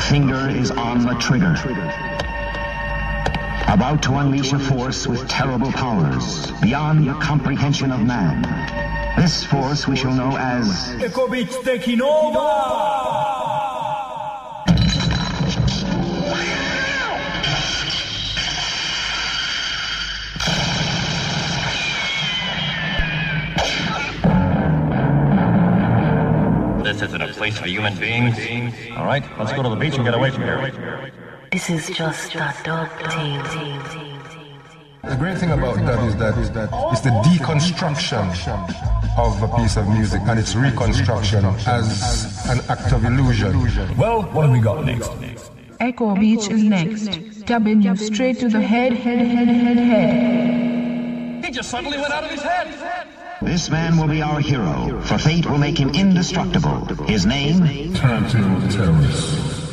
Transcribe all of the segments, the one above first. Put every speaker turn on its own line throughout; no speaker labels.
finger is on the trigger. About to unleash a force with terrible powers, beyond the comprehension of man. This force we shall know as...
Ekovic Tekinova!
This isn't a place for human beings. All right, let's go to the beach and get away from here.
This is just a dog team.
The great thing about that is that it's the deconstruction of a piece of music and its reconstruction as an act of illusion.
Well, what have we got next?
Echo Beach is next. Dubbing you straight to the head.
He just suddenly went out of his head.
This man will be our hero, for fate will make him indestructible. His name?
Turntable Terrorist.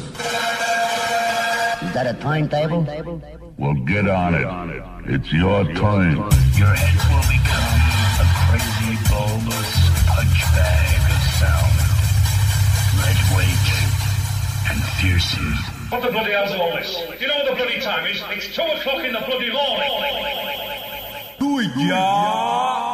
Is that a timetable?
Well, get on it. It's your time.
Your head will become a crazy, bulbous punch bag of sound. Lightweight and fearsome.
What the bloody hell's all this? You know what the bloody time is? It's 2 o'clock in the bloody morning.
Do it, yeah!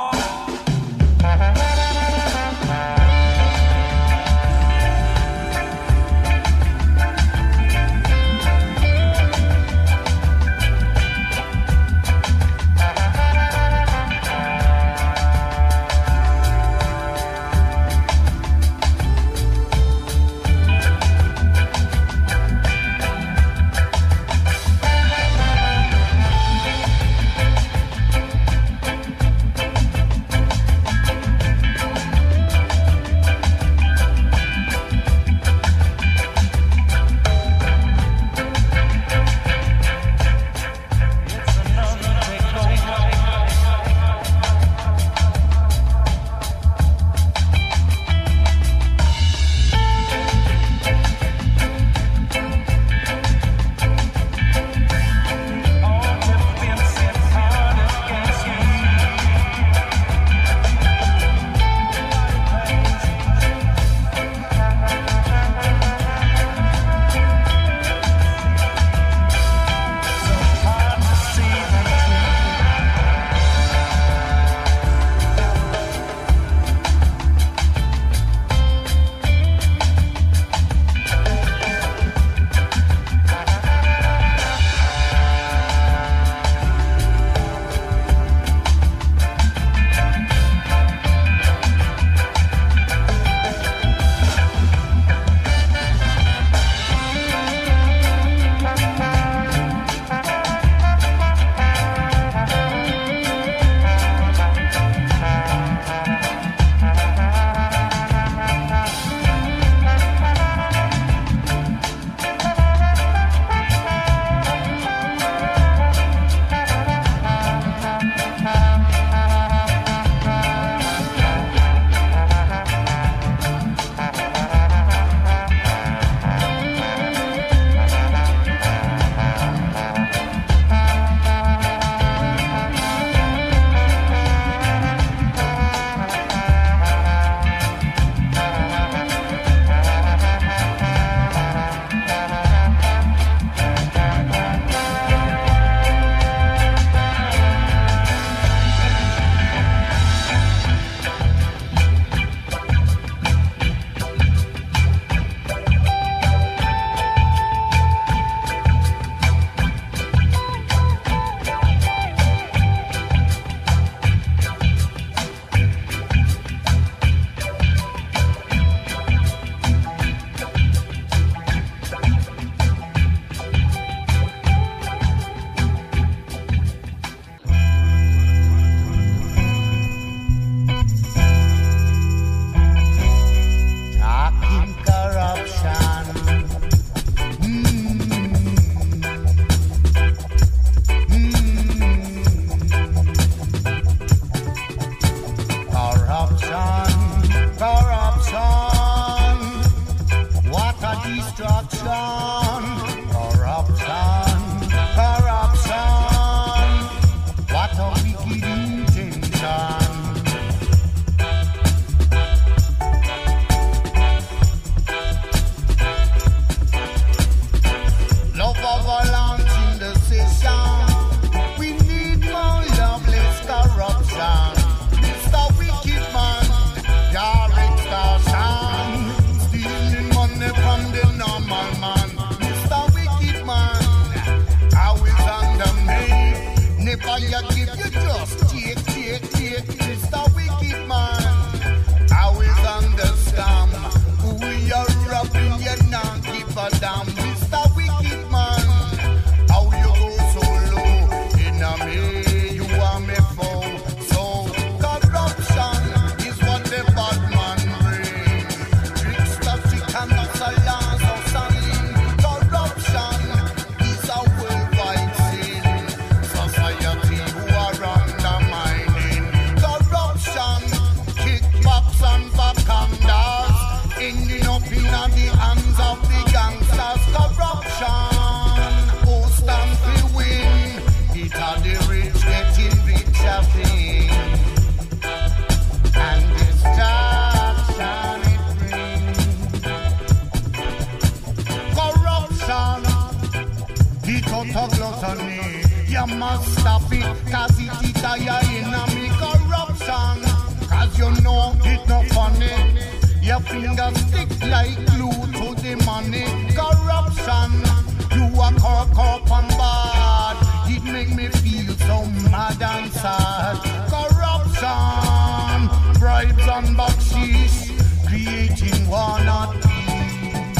finger stick like glue to the money. Corruption, you are corrupt and bad. It make me feel so mad and sad. Corruption, bribes and bakshish, creating war not peace.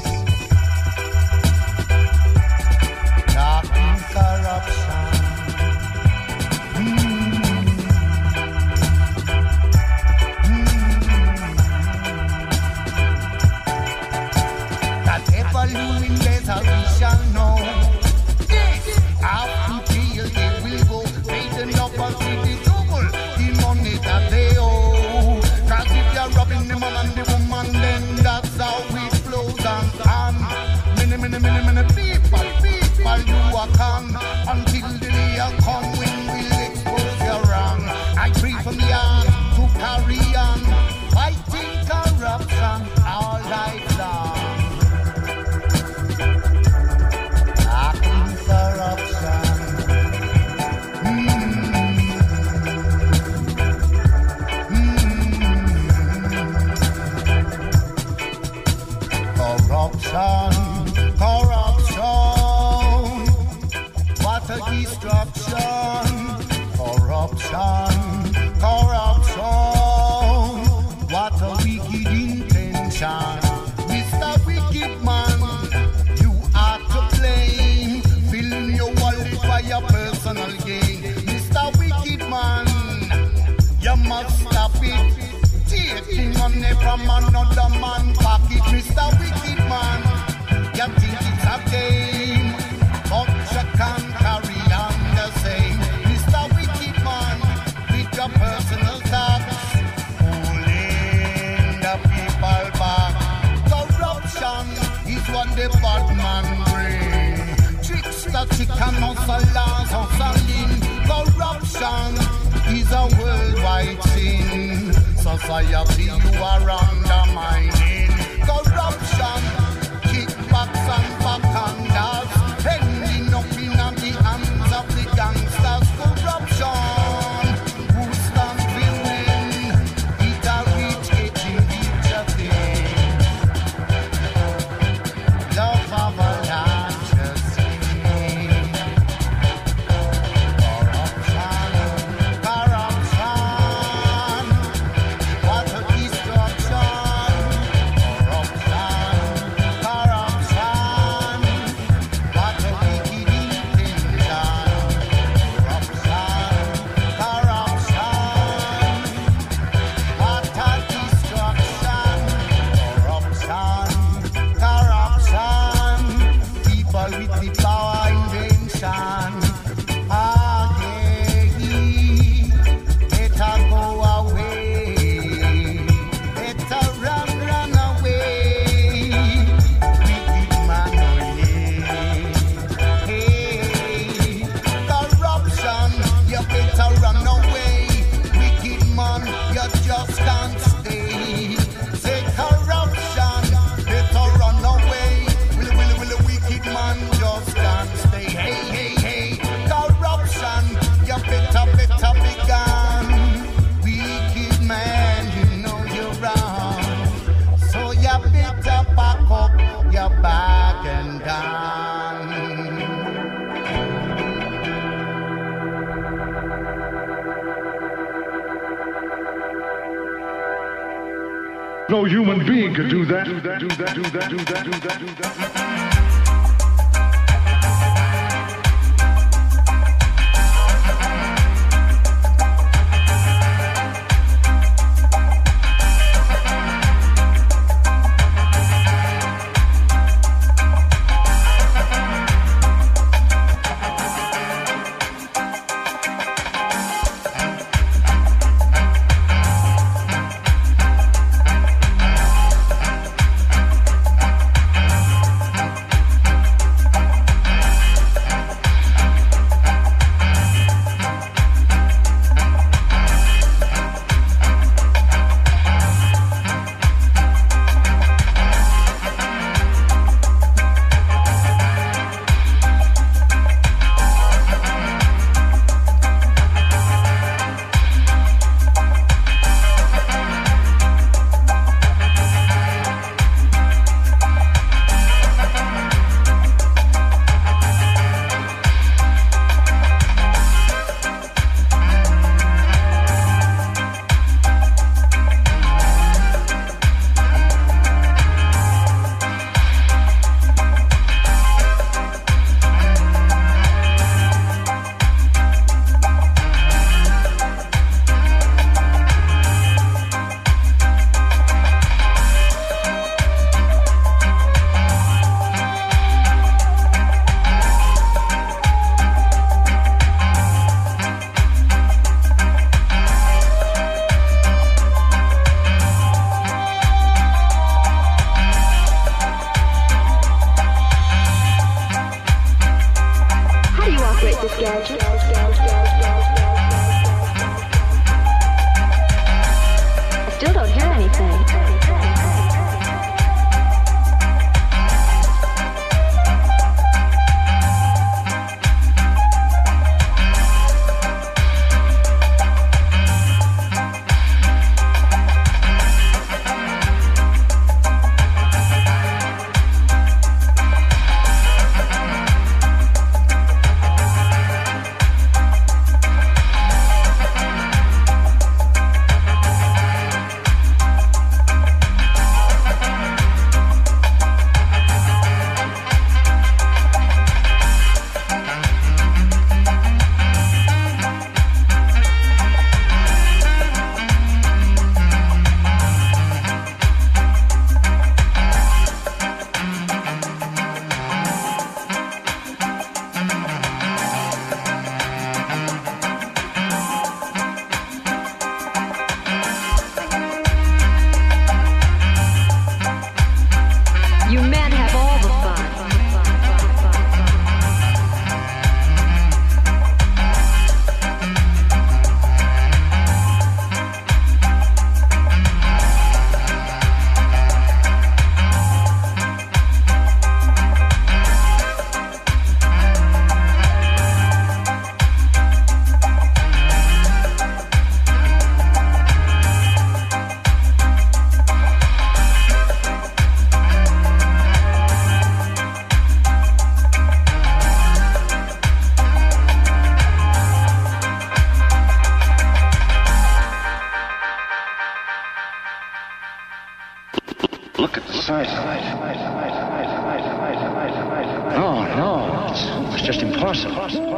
Dark corruption. Following better we shall know. Yes, after jail they will go. Pay the numbers with the double the money that they owe. Cause if you're robbing the man and the woman, then that's how it flows on. Many people you are con until the day come when we'll expose your wrong. I pray from the heart to carry on, fighting corruption all life long. Corruption, what a destruction. Corruption, what a wicked intention. Mr. Wicked Man, you are to blame. Filling your wallet for your personal gain. Mr. Wicked Man, you must stop it. Taking money from another man's pocket. Mr. Wicked Man, you think it's a game, but you can't carry on the same. Mr. Wicked Man, with your personal tax, pulling the people back. Corruption is what the bad man bring. Tricks that she can hustle, hustling. Corruption is a worldwide sin. Society you are undermining. Corruption, kickbacks and backhanders, ending up in the hands of the gangsters. Corruption, who stands to win? It a rich getting each of them. Love of a land just corruption, what a destruction.
No human being could do that.
Look at the size. No, it's just impossible.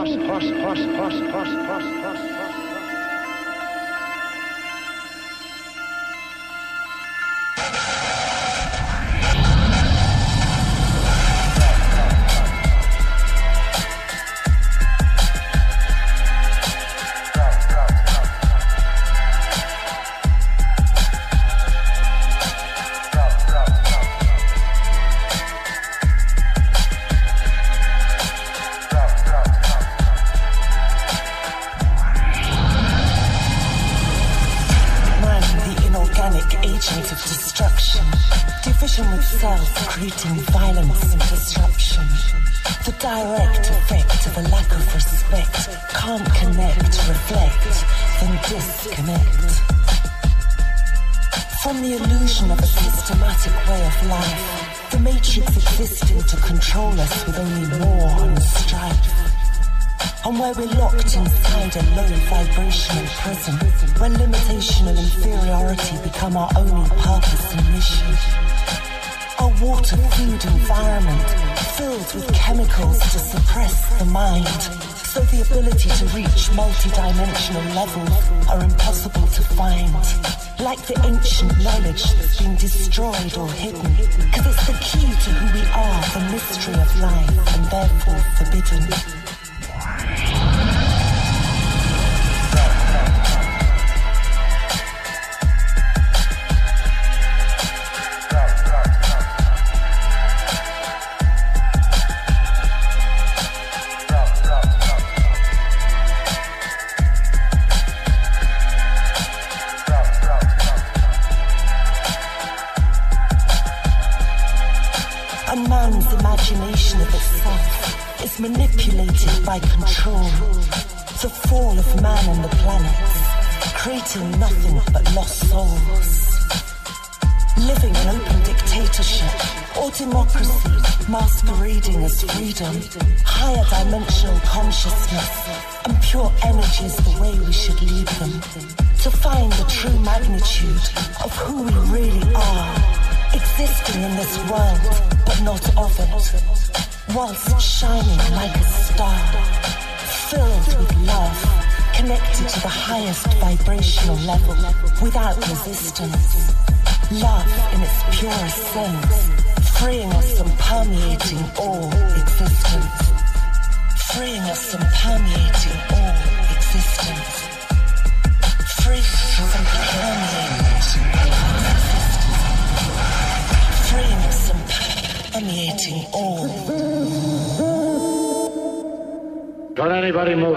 Creating violence and disruption. The direct effect of a lack of respect can't connect, reflect, then disconnect. From the illusion of a systematic way of life, the matrix existing to control us with only war and strife. And where we're locked inside a low vibrational prison, where limitation and inferiority become our only purpose and mission. A water, food environment filled with chemicals to suppress the mind, so the ability to reach multi-dimensional levels are impossible to find. Like the ancient knowledge that's been destroyed or hidden, because it's the key to who we are, the mystery of life, and therefore forbidden. Manipulated by control, the fall of man and the planets, creating nothing but lost souls. Living an open dictatorship or democracy masquerading as freedom, higher dimensional consciousness and pure energy is the way we should lead them. To find the true magnitude of who we really are, existing in this world but not of it. Whilst shining like a star, filled with love, connected to the highest vibrational level, without resistance. Love in its purest sense, freeing us and permeating all existence. Freeing us and permeating all existence. Freeing us and permeating all existence. Freeing us and permeating all.
Don't anybody move.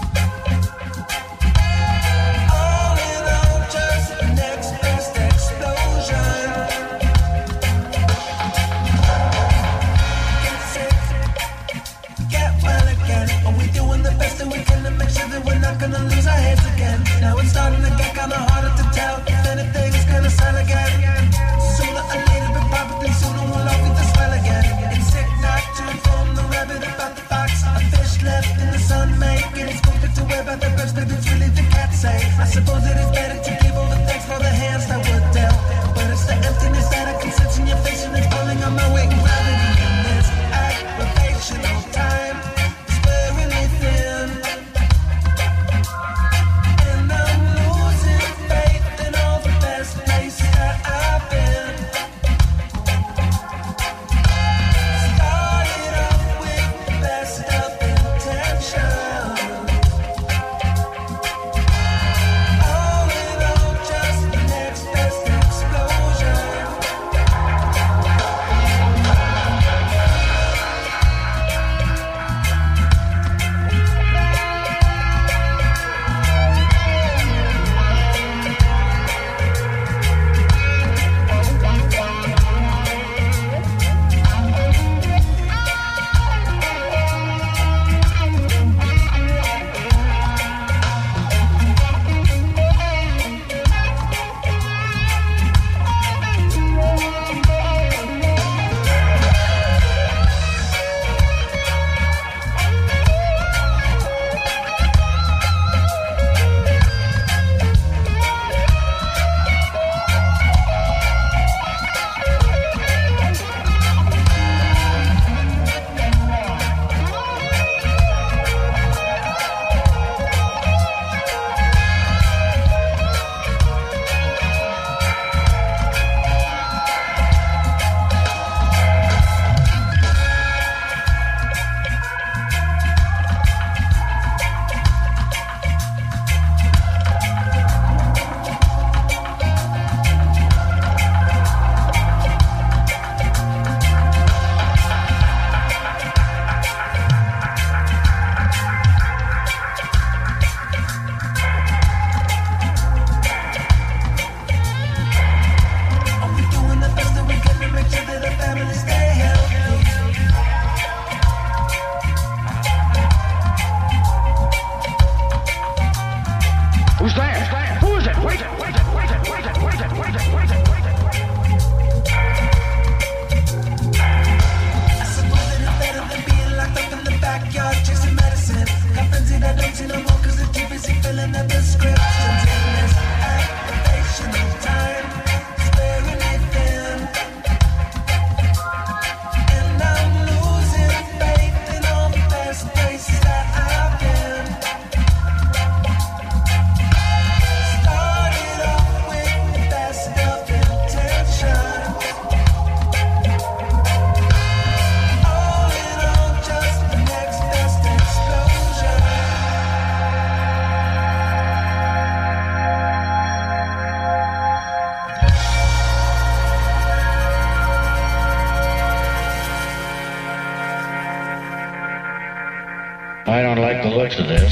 Explosion. suppose it is better to give all the thanks for the hands that were dealt. But it's the emptiness that I can sense in your face, and it's pulling on my weight and gravity in this aggravation of time. It's wearing me thin, and I'm losing faith in all the best places that I've been. Started off with the best of intentions. All in all, just the next best explosion. Are we doing the best that we can to make sure that the family stay healthy?
Who's there? Who is it? Wait it, wait it, wait it, wait it, wait it, wait it, wait it, wait it, wait it.
I suppose that it's better than being locked up in the backyard chasing medicine. Got friends that I don't see no more 'cause they're too busy filling out the prescriptions. In this aggravation of time, it's wearing me thin, and I'm losing faith in all the best places that I've been. Started off with the best of intentions. All in all, just the next best explosion.
I don't like the looks of this.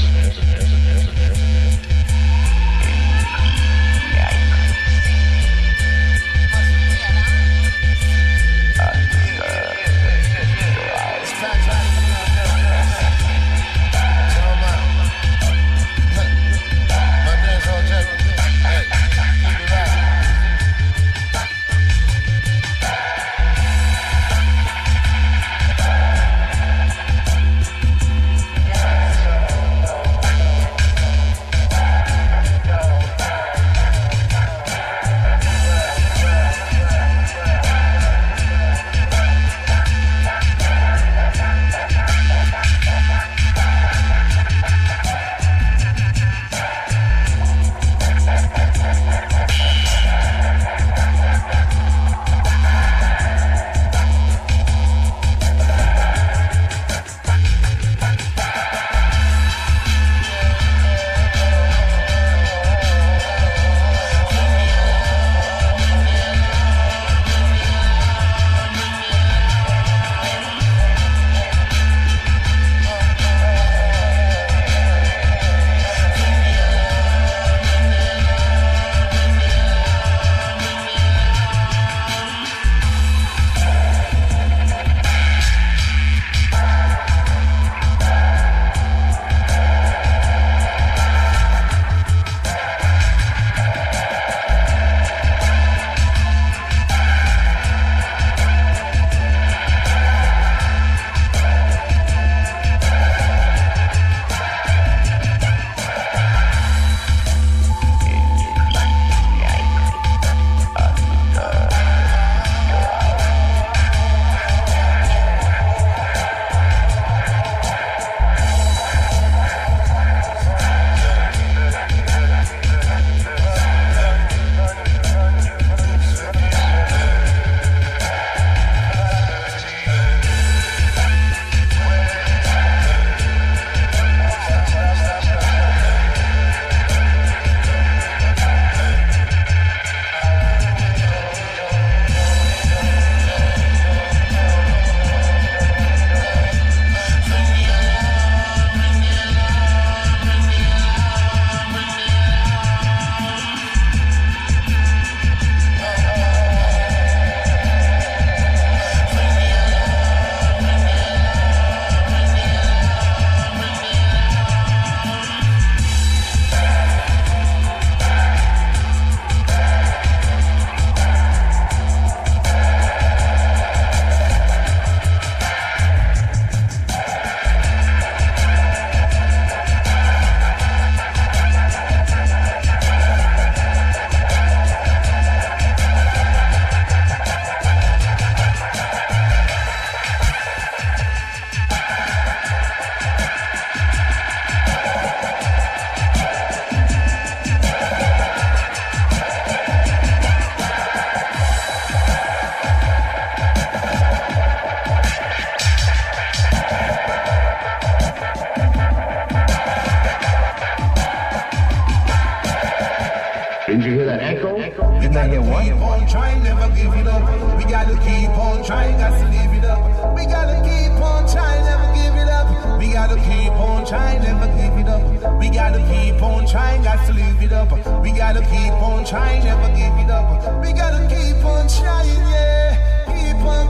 gotta keep on trying, never give it up. We gotta keep on trying, got to live it up. We gotta keep on trying, never give it up. We gotta keep on trying, never give it up. We gotta keep on trying, got to live it up. We gotta keep on trying, never give it up. We gotta keep on trying, yeah. Keep on,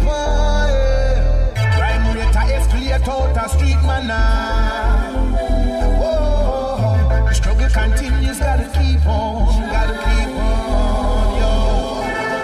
yeah. Crime rate escalate out a street manner. Whoa, the struggle continues, gotta keep on, yo.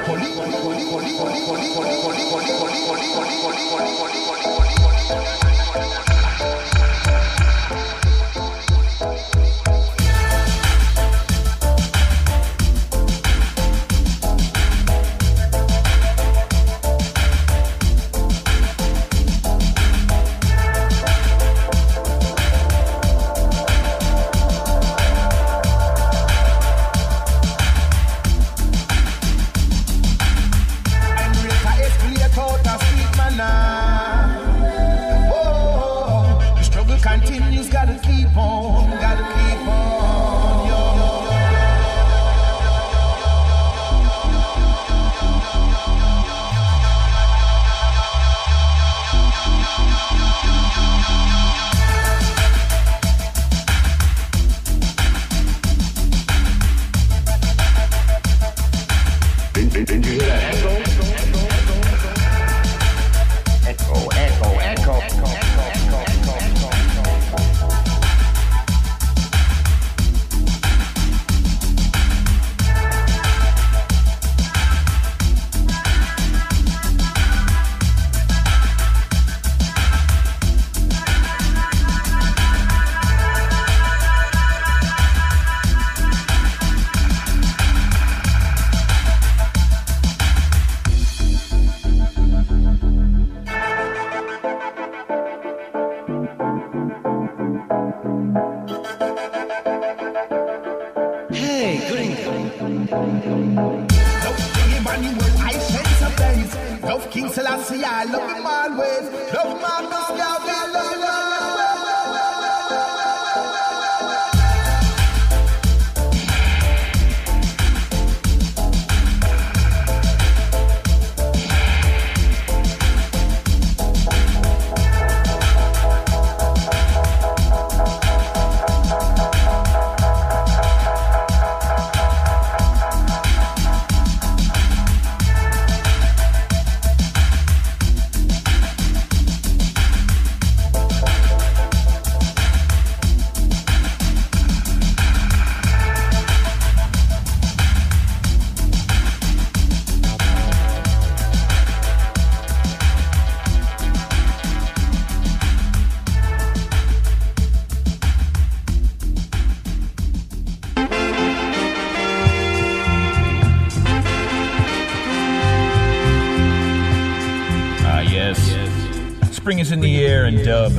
Spring is in the air and dub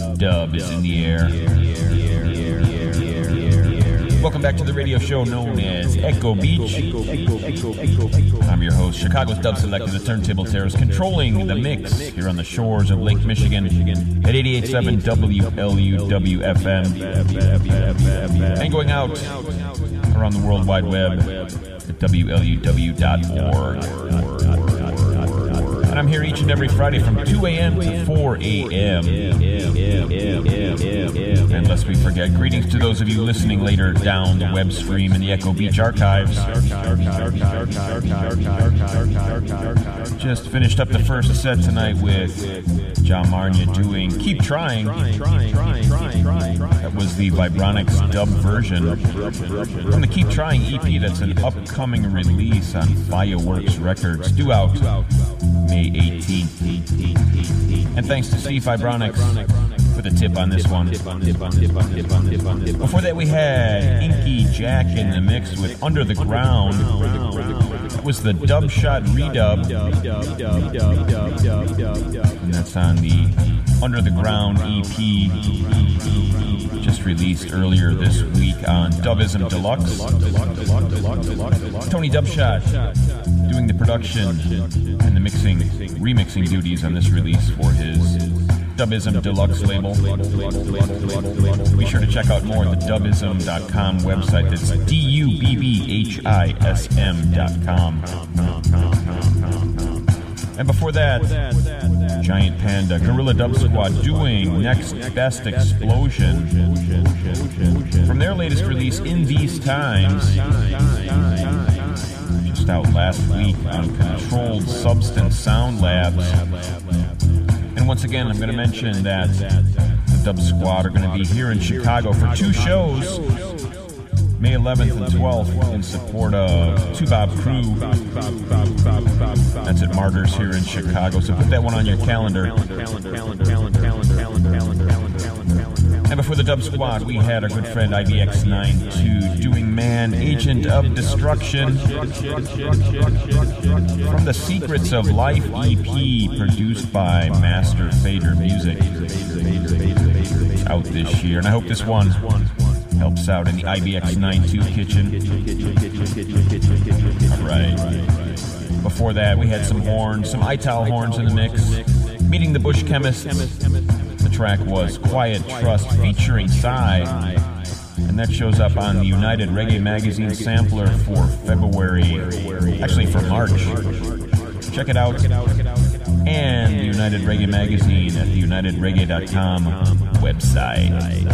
is in the air. Welcome back to the radio show known as Echo Beach. I'm your host, Chicago's dub selector, the turntable terrorist, controlling the mix here on the shores of Lake Michigan at 88.7 WLUW-FM and going out around the World Wide Web at WLUW.org. And I'm here each and every Friday from 2 a.m. to 4 a.m. And lest we forget, greetings to those of you listening later down the web stream in the Echo Beach archives. Just finished up the first set tonight with John Marnia doing Keep Trying. That was the Vibronics dub version from the Keep Trying EP. That's an upcoming release on Fireworks Records, due out May 18th. And thanks to Steve Vibronics for the tip on this one. Before that we had Inky Jack in the mix with Under the Ground. It was the Dub Shot redub. And that's on the Under the Ground EP, just released earlier this week on Dubism Deluxe. Tony Dubshot doing the production and the remixing duties on this release for his Dubism Deluxe label. Be sure to check out more at the dubism.com website. That's DUBBHISM.com. And before that, Giant Panda, Gorilla Dub Squad doing Next Best Explosion. From their latest release, In These Times, just out last week on Controlled Substance Sound Labs. And once again, I'm going to mention that the Dub Squad are going to be here in Chicago for 2 shows, May 11th and 12th, in support of Tubab Crew. That's at Martyrs here in Chicago, so put that one on your calendar. And before the Dub Squad, we had our good friend IBX92 doing Man, Agent of Destruction from the Secrets of Life EP, produced by Master Fader Music. It's out this year, and I hope this one helps out in the IBX92 kitchen. Alright. Before that, we had some horns, some Ital horns in the mix. Meeting the Bush Chemists. The track was Quiet Trust featuring Psy. And that shows up on the United Reggae Magazine sampler for March. Check it out. And the United Reggae Magazine at the UnitedReggae.com website.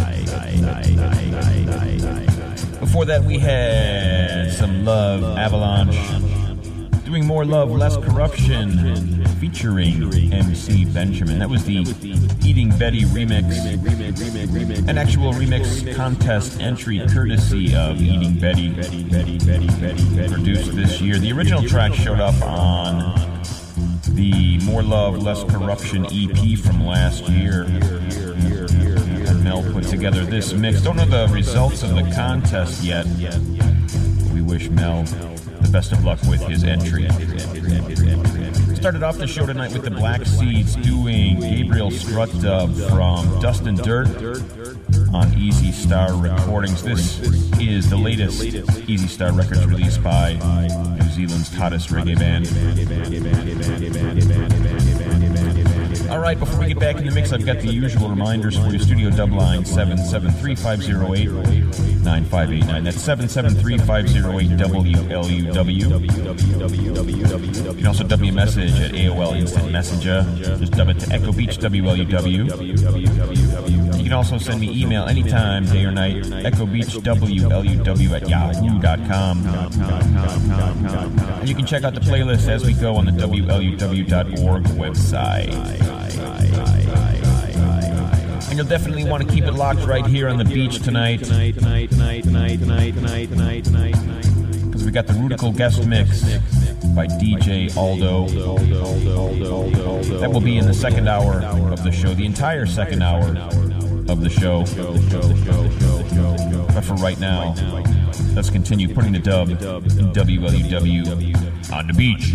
Before that, we had some Love Avalanche doing More Love, Less Corruption featuring MC Benjamin. That was the Eating Betty remix, an actual remix contest entry courtesy of Eating Betty, produced this year. The original track showed up on the More Love, Less Corruption EP from last year. And Mel put together this mix. Don't know the results of the contest yet. We wish Mel the best of luck with his entry. Started off the show tonight with the Black Seeds doing Gabriel Strut Dub from Dust and Dirt on Easy Star Recordings. This is the latest Easy Star Records released by New Zealand's hottest reggae band. Alright, before we get back in the mix, I've got the usual reminders for you. Studio dub line 773-508-9589. That's 773-508-WLUW. You can also dub me a message at AOL Instant Messenger. Just dub it to Echo Beach WLUW. You can also send me email anytime, day or night, echobeachwluw@yahoo.com. And you can check out the playlist as we go on the WLUW.org website. And you'll definitely want to keep it locked right here on the beach tonight, because we got the Rudical guest mix by DJ Aldo. That will be in the second hour of the show, the entire second hour of the show. But for right now, let's continue putting the dub in WLUW on the beach.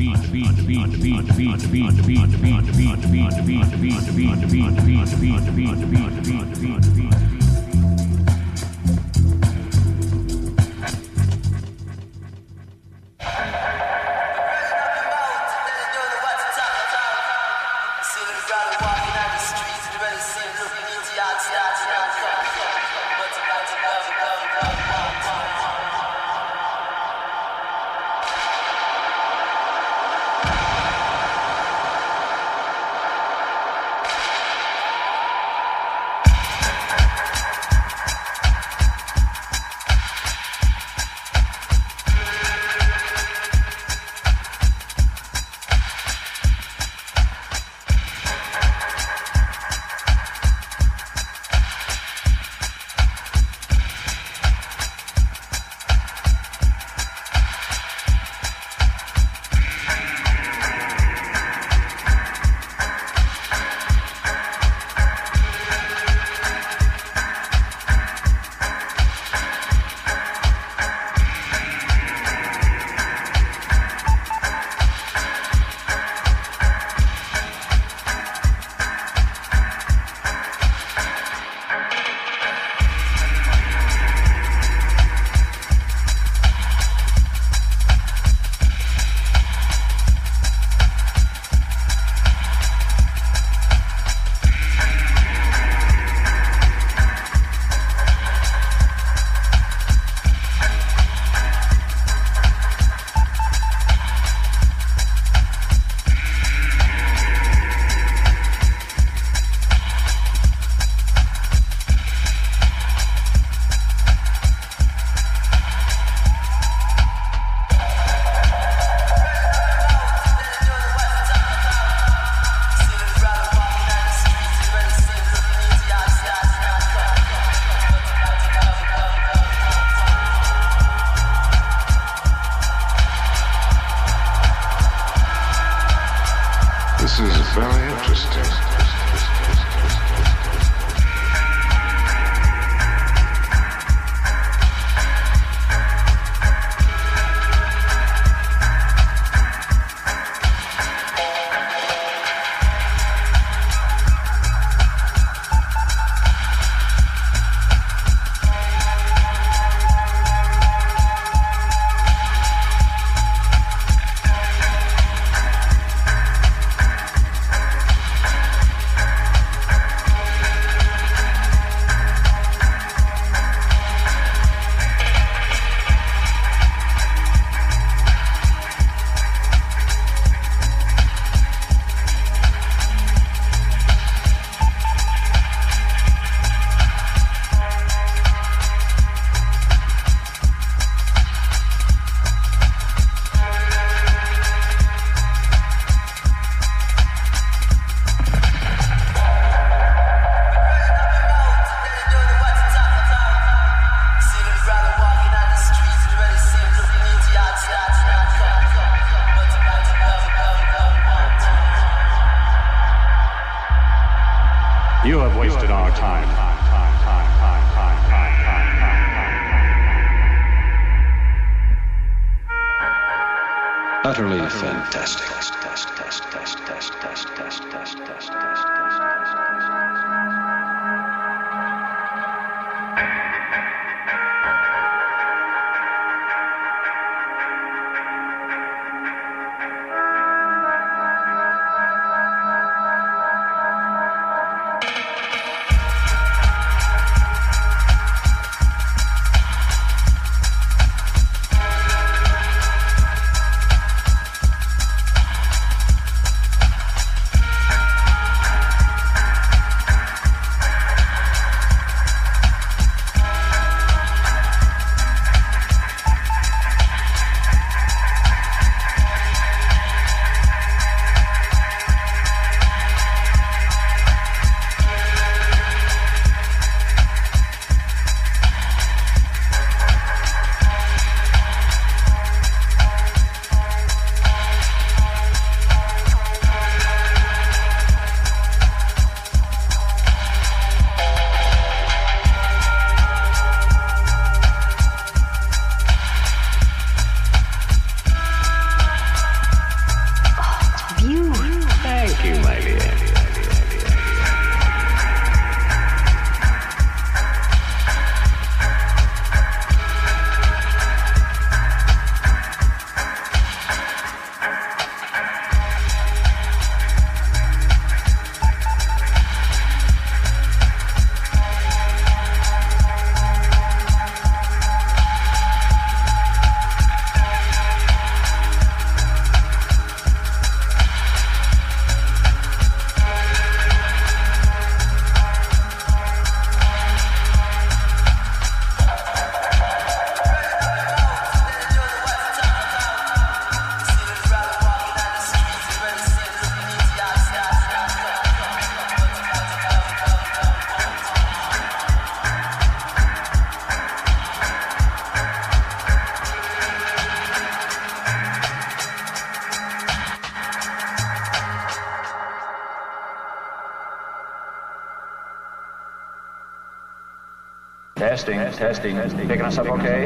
is very interesting.
You have wasted our time.
Utterly fantastic.
Testing. Picking us up okay?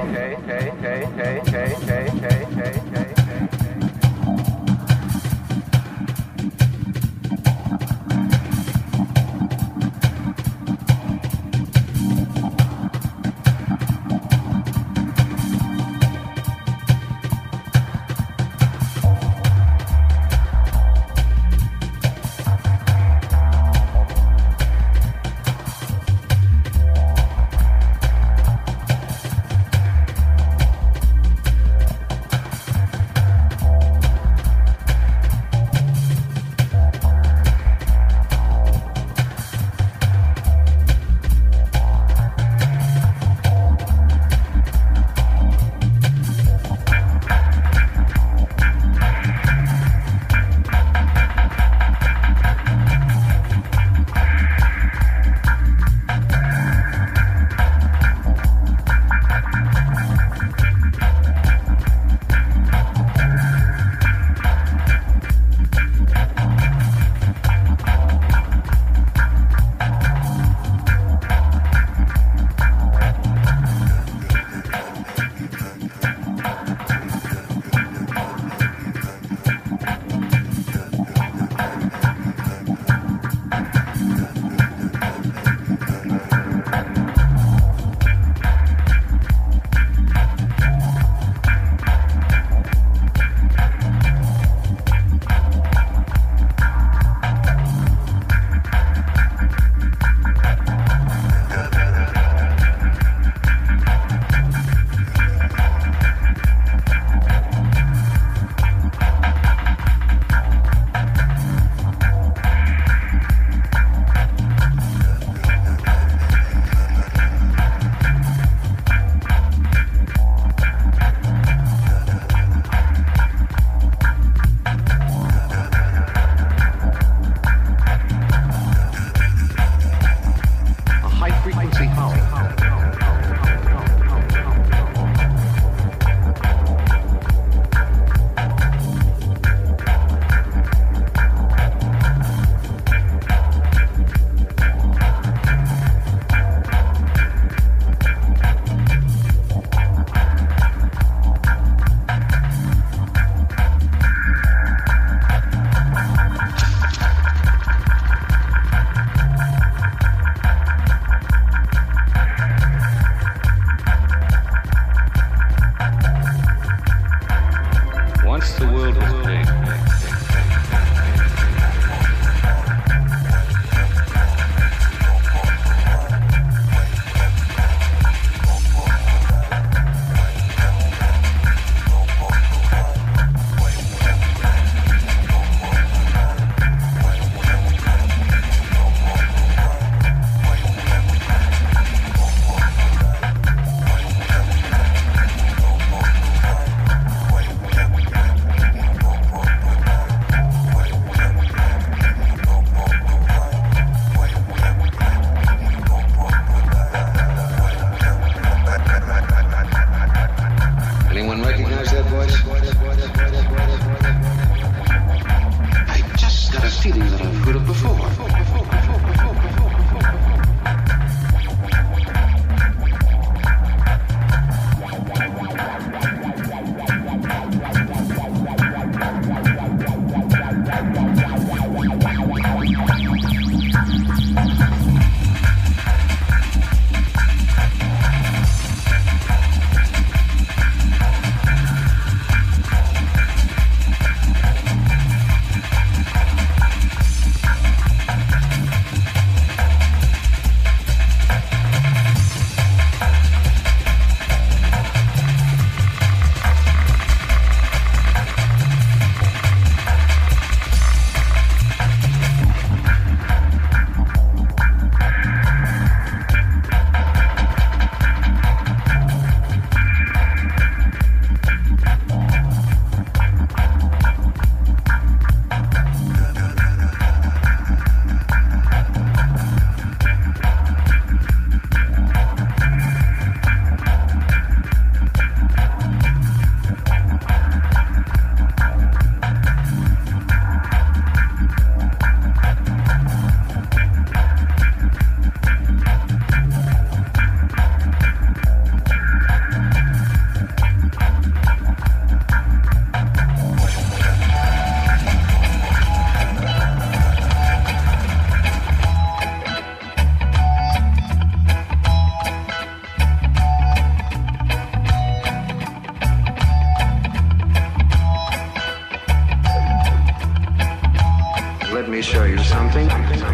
Let me show you something.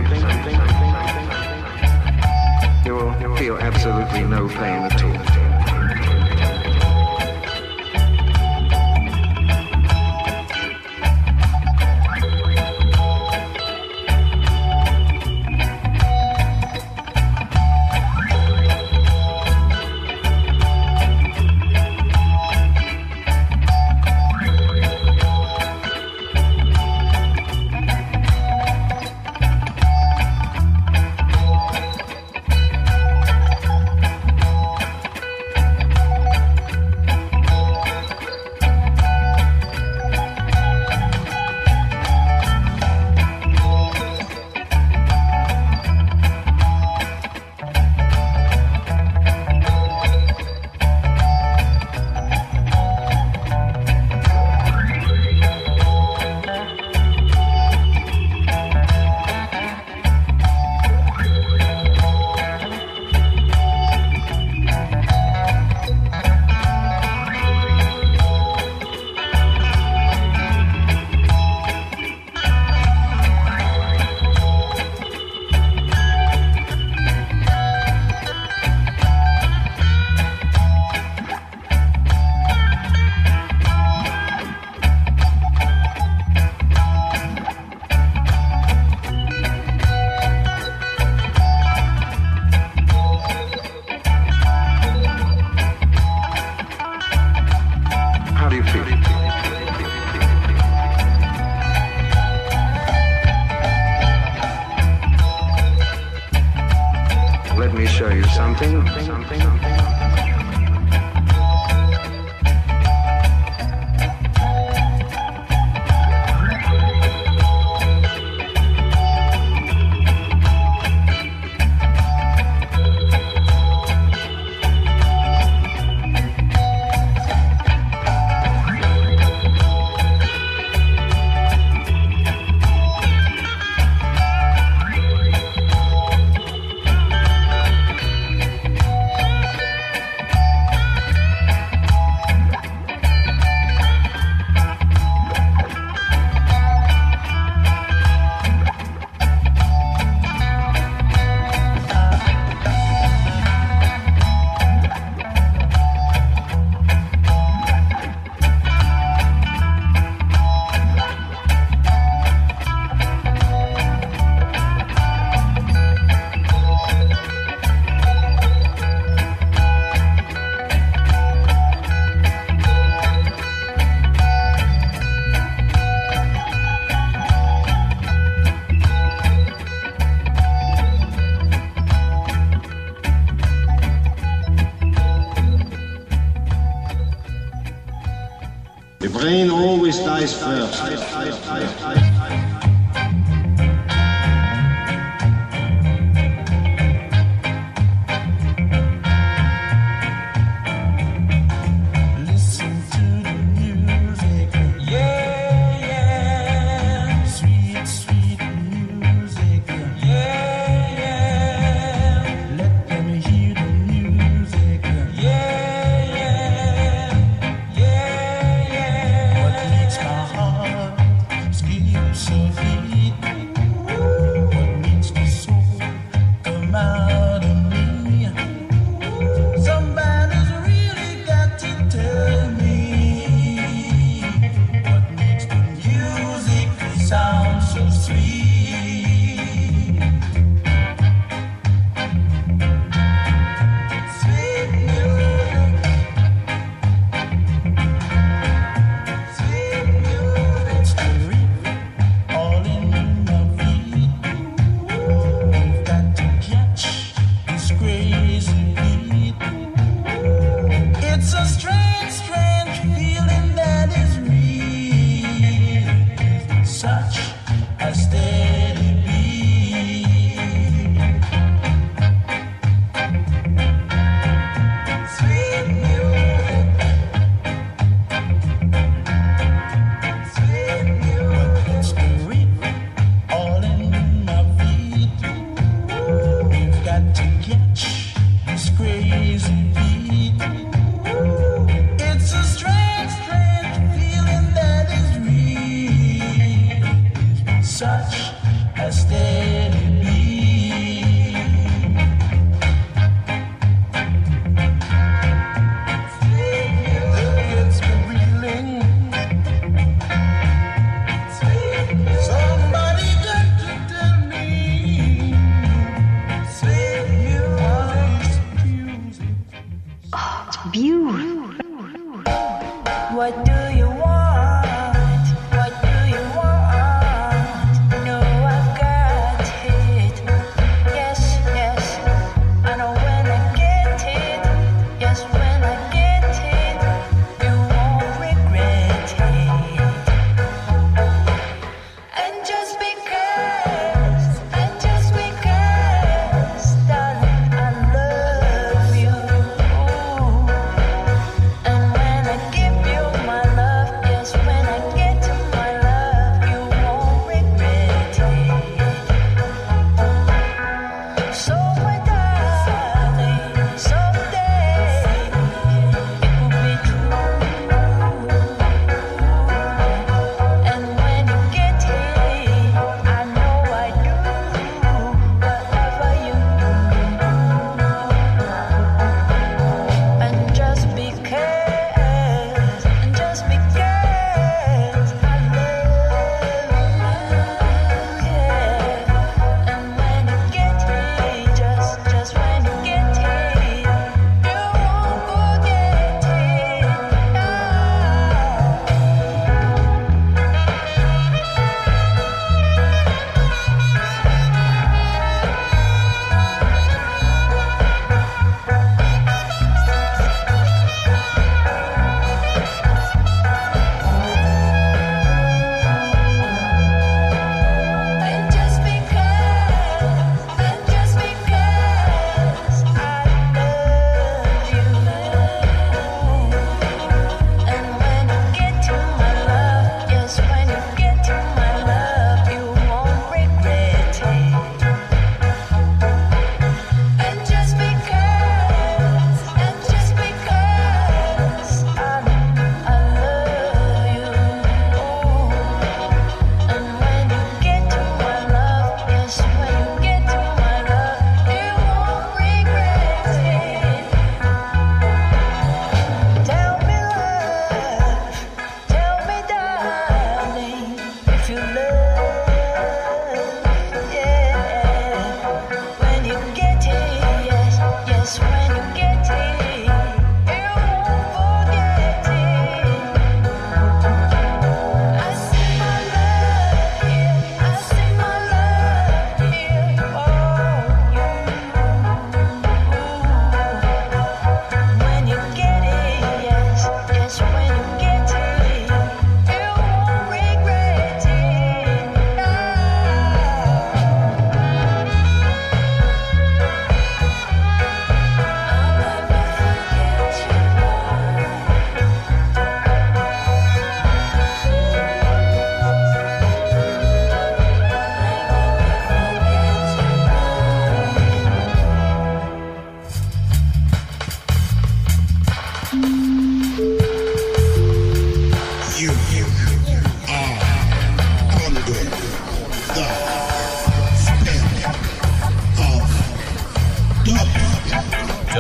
You will feel absolutely no pain at all. Let me show you something.
eyes first.
Keeps me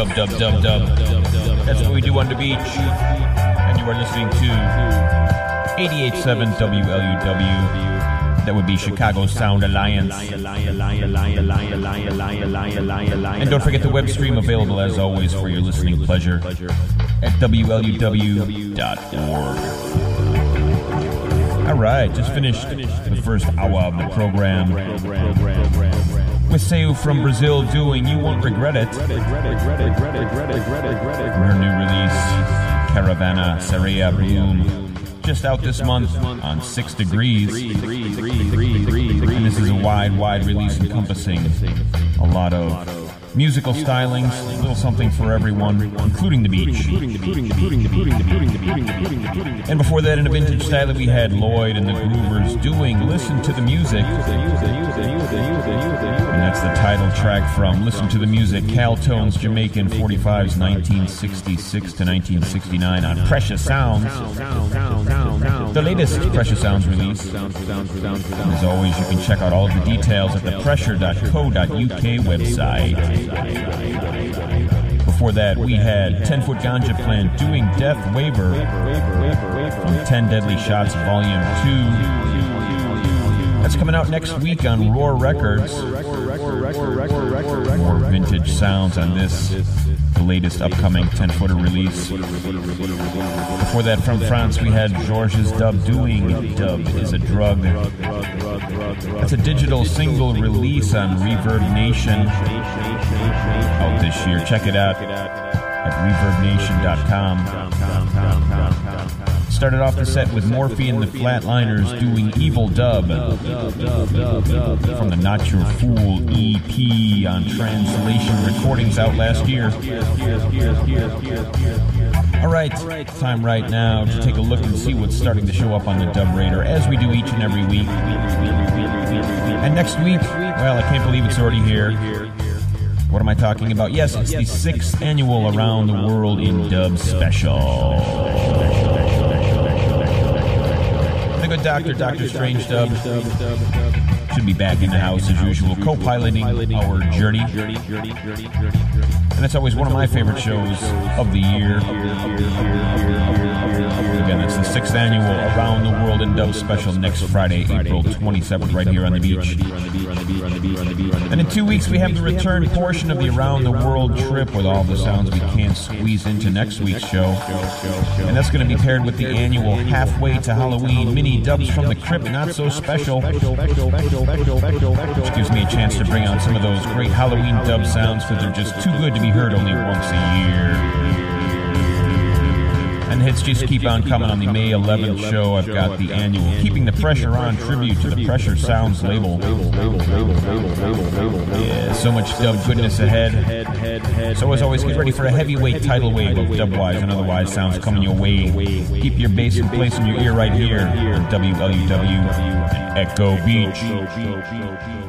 dub. That's what we do on the beach. And you are listening to 88.7 WLUW. That would be Chicago Sound Alliance. And don't forget the web stream available as always for your listening pleasure at WLUW.org. Alright, just finished the first hour of the program with Seu from Brazil doing You Won't Regret It. Her new release, Caravana Sereia Bloom. Just out this month on 6 Degrees. And this is a wide release encompassing a lot of musical stylings, a little something for everyone, including the beach. And before that, in a vintage style, we had Lloyd and the Groovers doing Listen to the Music. And that's the title track from Listen to the Music, Caltones Jamaican 45's 1966 to 1969 on Precious Sounds. The latest Precious Sounds release. And as always, you can check out all of the details at the pressure.co.uk website. Before that, we had 10-Foot Ganja Plant doing Death Waiver from 10 Deadly Shots Volume 2. That's coming out next week on Roar Records. More vintage sounds on this, the latest upcoming 10-footer release. Before that, from France, we had Georges Dub doing Dub is a Drug. That's a digital single release on Reverb Nation out this year. Check it out at reverbnation.com. Started off the set with Morphe and the Flatliners doing Evil Dub from the Not Your Fool EP on Translation Recordings out last year. Alright, time right now to take a look and see what's starting to show up on the Dub Radar, as we do each and every week. And next week, well, I can't believe it's already here. What am I talking about? Yes, it's the 6th annual Around the World in Dub special. The good Dr. Strange Dub should be back in the house as usual, co-piloting our journey. And it's always one of my favorite shows of the year. Again, it's the 6th annual Around the World in Dub special next Friday, April 27th, right here on the beach. And in 2 weeks, we have the return portion of the Around the World trip with all the sounds we can't squeeze into next week's show. And that's going to be paired with the annual Halfway to Halloween mini Dubs from the Crypt Not So Special, which gives me a chance to bring on some of those great Halloween dub sounds because they're just too good to be heard only once a year. And hits just keep on coming on the May 11th show. I've got the annual Keeping the Pressure On tribute to the Pressure Sounds label. Yeah, so much dub goodness ahead. So as always, get ready for a heavyweight tidal wave of dub-wise and otherwise sounds coming your way. Keep your bass in place in your ear right here on WLUW and Echo Beach.